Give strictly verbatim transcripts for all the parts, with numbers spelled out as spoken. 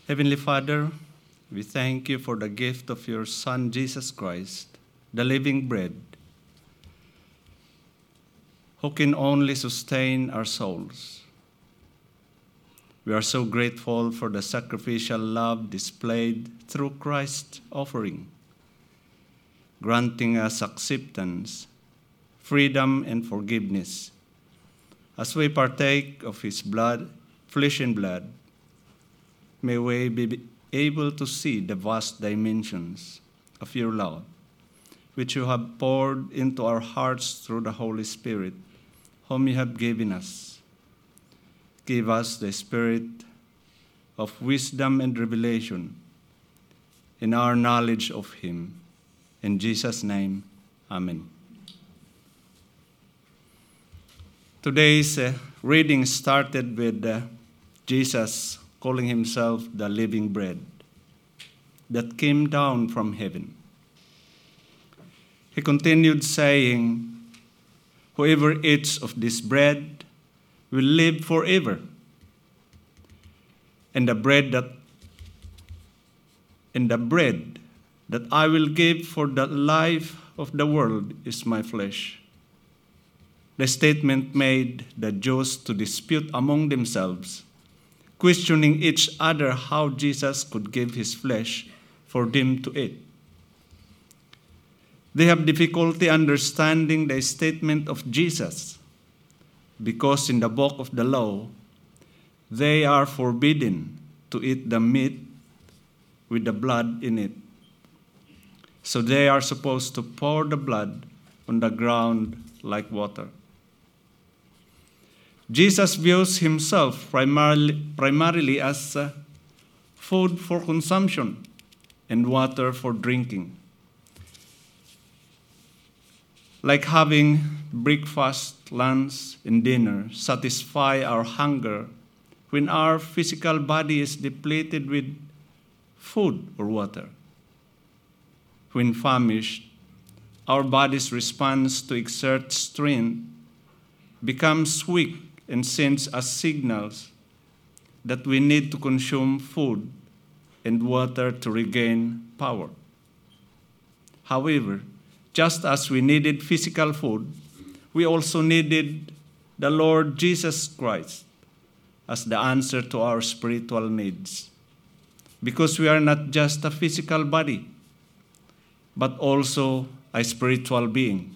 Heavenly Father, we thank you for the gift of your Son, Jesus Christ, the living bread, who can only sustain our souls. We are so grateful for the sacrificial love displayed through Christ's offering, granting us acceptance, freedom, and forgiveness as we partake of his blood, flesh and blood. May we be able to see the vast dimensions of your love, which you have poured into our hearts through the Holy Spirit, whom you have given us. Give us the spirit of wisdom and revelation in our knowledge of him. In Jesus' name, amen. Today's uh, reading started with uh, Jesus calling himself the living bread that came down from heaven. He continued saying, "Whoever eats of this bread will live forever. And the bread that and the bread that I will give for the life of the world is my flesh." The statement made the Jews to dispute among themselves, questioning each other how Jesus could give his flesh for them to eat. They have difficulty understanding the statement of Jesus, because in the book of the law, they are forbidden to eat the meat with the blood in it. So they are supposed to pour the blood on the ground like water. Jesus views himself primarily, primarily as uh, food for consumption and water for drinking. Like having breakfast, lunch, and dinner satisfy our hunger when our physical body is depleted with food or water. When famished, our body's response to exert strength becomes weak and sends us signals that we need to consume food and water to regain power. However, just as we needed physical food, we also needed the Lord Jesus Christ as the answer to our spiritual needs. Because we are not just a physical body, but also a spiritual being.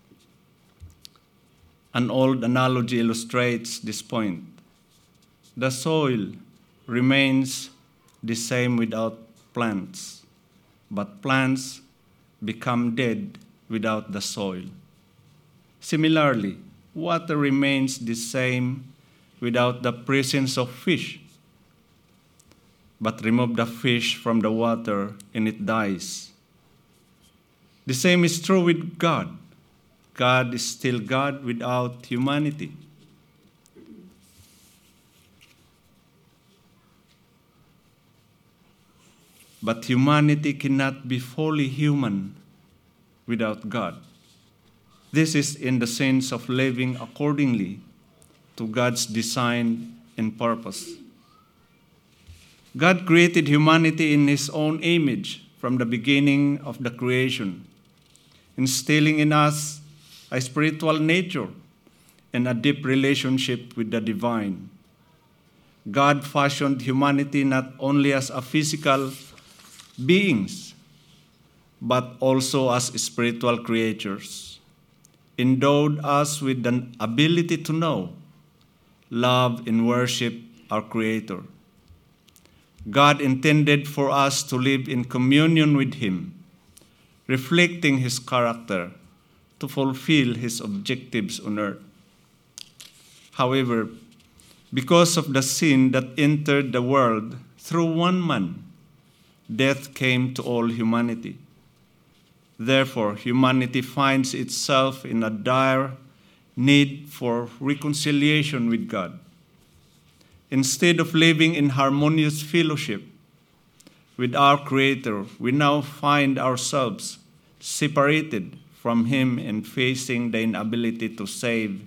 An old analogy illustrates this point. The soil remains the same without plants, but plants become dead without the soil. Similarly, water remains the same without the presence of fish, but remove the fish from the water and it dies. The same is true with God. God is still God without humanity. But humanity cannot be fully human without God. This is in the sense of living accordingly to God's design and purpose. God created humanity in his own image from the beginning of the creation, instilling in us a spiritual nature and a deep relationship with the divine. God fashioned humanity not only as a physical beings, but also as spiritual creatures, endowed us with the ability to know, love, and worship our Creator. God intended for us to live in communion with him, reflecting his character, to fulfill his objectives on earth. However, because of the sin that entered the world through one man, death came to all humanity. Therefore, humanity finds itself in a dire need for reconciliation with God. Instead of living in harmonious fellowship with our Creator, we now find ourselves separated from him and facing the inability to save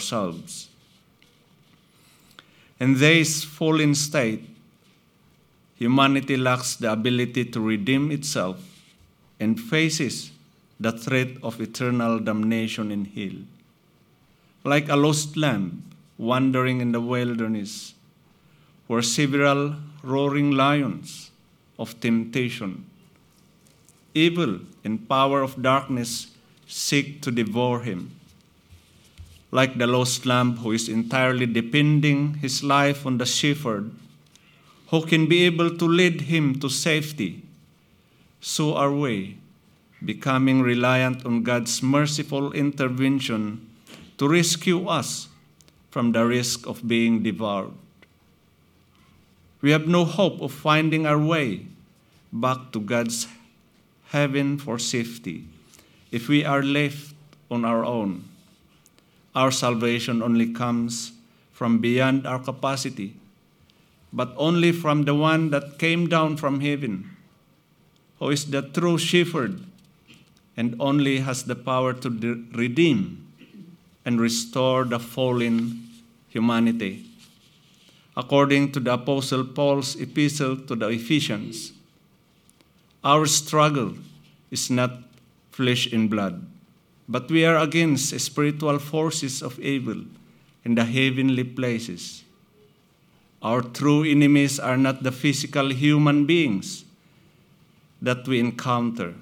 ourselves. In this fallen state, humanity lacks the ability to redeem itself and faces the threat of eternal damnation in hell. Like a lost lamb wandering in the wilderness, where several roaring lions of temptation, evil and power of darkness seek to devour him. Like the lost lamb who is entirely depending his life on the shepherd, who can be able to lead him to safety, so are we, becoming reliant on God's merciful intervention to rescue us from the risk of being devoured. We have no hope of finding our way back to God's heaven for safety if we are left on our own. Our salvation only comes from beyond our capacity, but only from the one that came down from heaven, who is the true shepherd and only has the power to de- redeem and restore the fallen humanity. According to the Apostle Paul's epistle to the Ephesians, our struggle is not flesh and blood, but we are against spiritual forces of evil in the heavenly places. Our true enemies are not the physical human beings that we encounter,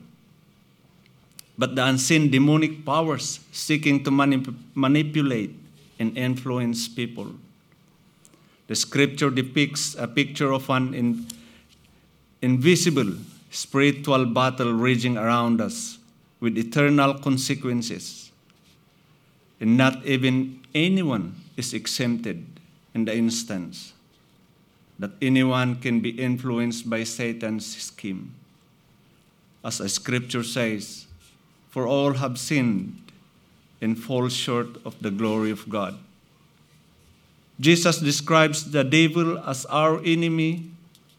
but the unseen demonic powers seeking to manip- manipulate and influence people. The scripture depicts a picture of an in- invisible spiritual battle raging around us with eternal consequences. And not even anyone is exempted in the instance that anyone can be influenced by Satan's scheme. As a scripture says, for all have sinned and fall short of the glory of God. Jesus describes the devil as our enemy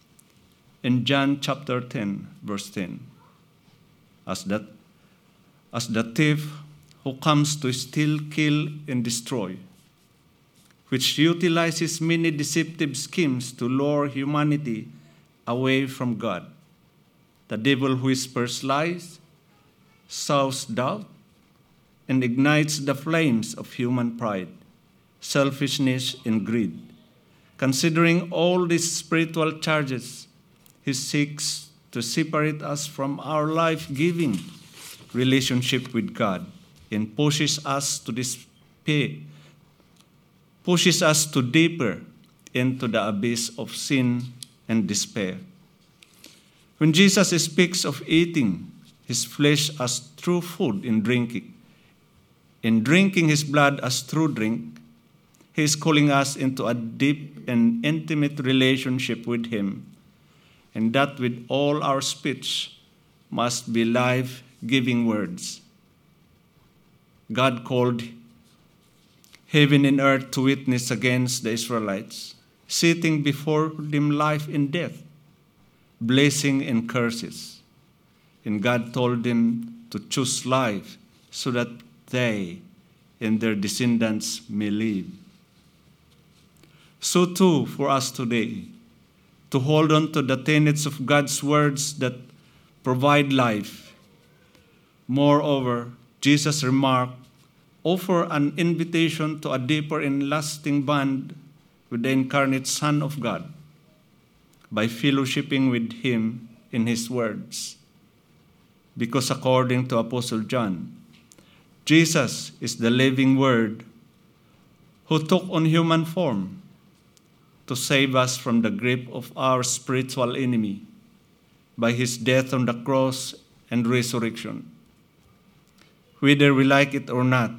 in John chapter ten, verse ten, as that as the thief who comes to steal, kill, and destroy, which utilizes many deceptive schemes to lure humanity away from God. The devil whispers lies, sows doubt, and ignites the flames of human pride, selfishness, and greed. Considering all these spiritual charges, he seeks to separate us from our life-giving relationship with God and pushes us to despair, pushes us to deeper into the abyss of sin and despair. When Jesus speaks of eating his flesh as true food and drinking, and drinking his blood as true drink, he is calling us into a deep and intimate relationship with him, and that with all our speech must be life-giving words. God called heaven and earth to witness against the Israelites, sitting before them life and death, blessing and curses. And God told them to choose life so that they and their descendants may live. So too for us today, to hold on to the tenets of God's words that provide life. Moreover, Jesus' remark offer an invitation to a deeper and lasting bond with the incarnate Son of God by fellowshipping with him in his words. Because according to Apostle John, Jesus is the living Word who took on human form to save us from the grip of our spiritual enemy by his death on the cross and resurrection. Whether we like it or not,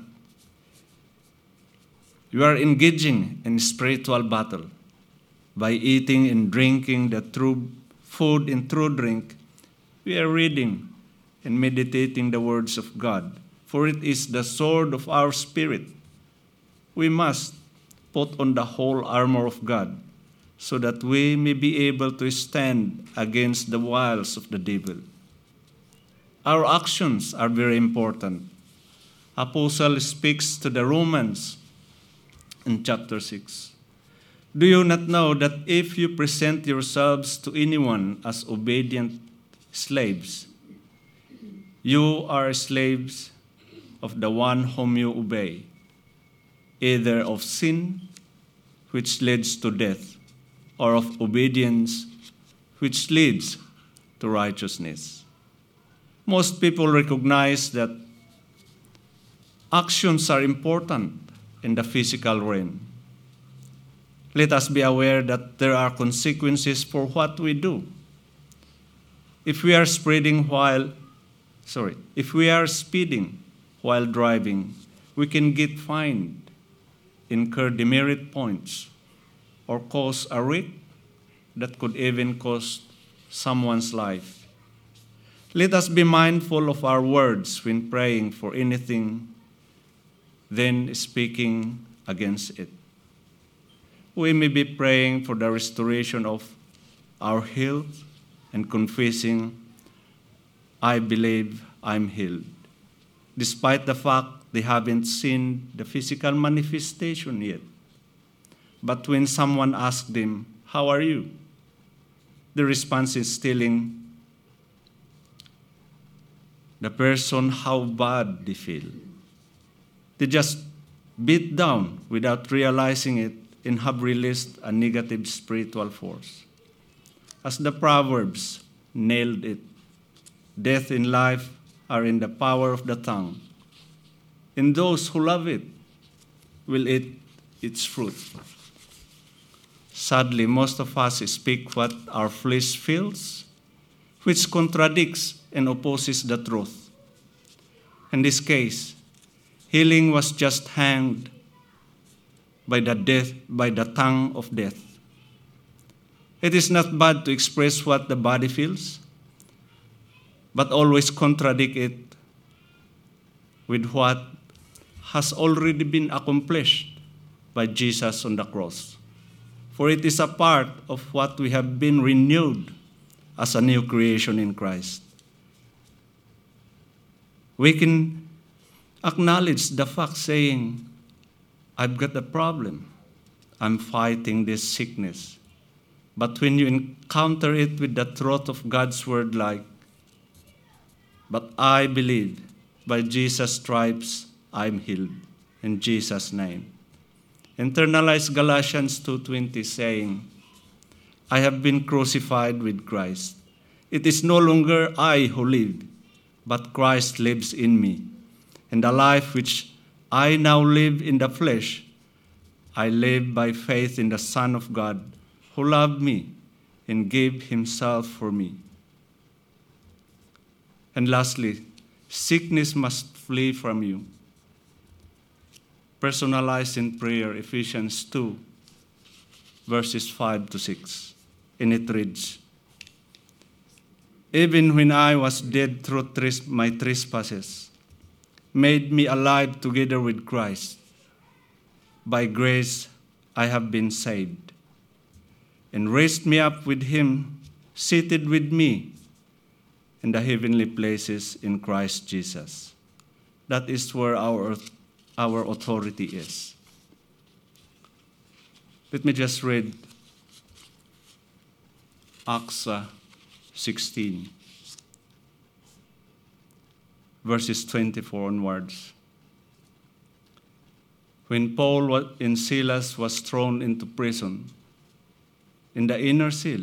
we are engaging in spiritual battle. By eating and drinking the true food and true drink, we are reading and meditating the words of God, for it is the sword of our spirit. We must put on the whole armor of God, so that we may be able to stand against the wiles of the devil. Our actions are very important. Apostle speaks to the Romans in chapter six. Do you not know that if you present yourselves to anyone as obedient slaves, you are slaves of the one whom you obey, either of sin, which leads to death, or of obedience, which leads to righteousness? Most people recognize that actions are important in the physical realm. Let us be aware that there are consequences for what we do. If we are spreading while, sorry, if we are speeding while driving, we can get fined, incur demerit points, or cause a wreck that could even cost someone's life. Let us be mindful of our words when praying for anything, then speaking against it. We may be praying for the restoration of our health and confessing, I believe I'm healed, despite the fact they haven't seen the physical manifestation yet. But when someone asks them, how are you? The response is telling the person how bad they feel. They just beat down without realizing it and have released a negative spiritual force. As the Proverbs nailed it, death and life are in the power of the tongue, and those who love it will eat its fruit. Sadly, most of us speak what our flesh feels, which contradicts and opposes the truth. In this case, healing was just hanged by the death, by the tongue of death. It is not bad to express what the body feels, but always contradict it with what has already been accomplished by Jesus on the cross. For it is a part of what we have been renewed as a new creation in Christ. We can acknowledge the fact saying, I've got a problem. I'm fighting this sickness. But when you encounter it with the truth of God's word like, but I believe by Jesus' stripes I'm healed, in Jesus' name. Internalize Galatians two twenty saying, I have been crucified with Christ. It is no longer I who live, but Christ lives in me. And the life which I now live in the flesh, I live by faith in the Son of God, who loved me and gave himself for me. And lastly, sickness must flee from you. Personalized in prayer, Ephesians two, verses five to six. And it reads, even when I was dead through my trespasses, made me alive together with Christ. By grace I have been saved, and raised me up with him, seated with me in the heavenly places in Christ Jesus. That is where our, our authority is. Let me just read Acts sixteen. Verses twenty-four onwards. When Paul and Silas was thrown into prison, in the inner cell,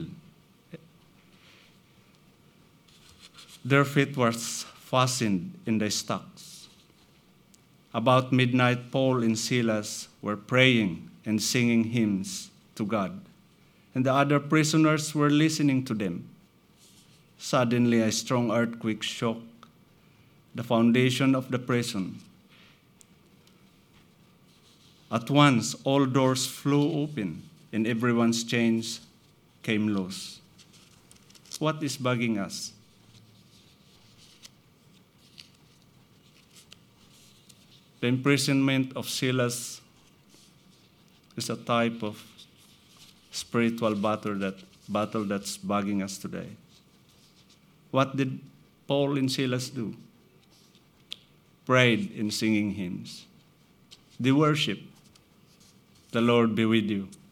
their feet were fastened in the stocks. About midnight, Paul and Silas were praying and singing hymns to God, and the other prisoners were listening to them. Suddenly, a strong earthquake shook the foundation of the prison. At once, all doors flew open, and everyone's chains came loose. What is bugging us? The imprisonment of Silas is a type of spiritual battle that battle that's bugging us today. What did Paul and Silas do? Prayed in singing hymns. They worship. The Lord be with you.